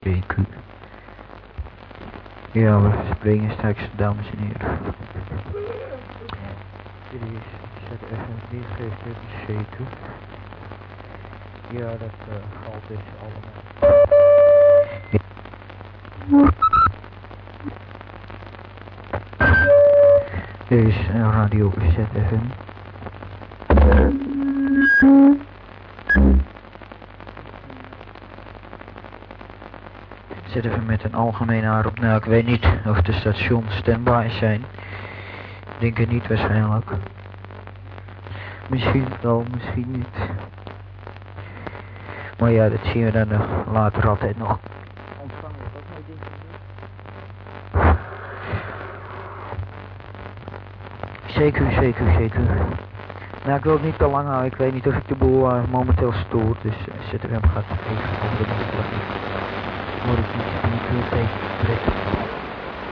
CQ. Ja, we springen straks, dames en heren. Dit is ZFM 4G7 C2. Ja, dat valt dus allemaal. Dit is radio ZFM. ZFM met een algemene aanroep. Nou, ik weet niet of de stations standby zijn. Ik denk het niet waarschijnlijk. Misschien wel, misschien niet. Maar ja, dat zien we dan later altijd nog. Ontvangen we dat nou denk ik niet. Zeker. Nou, ik wil het niet te lang houden. Ik weet niet of ik de boel momenteel stoor. Dus ZFM gaat even over de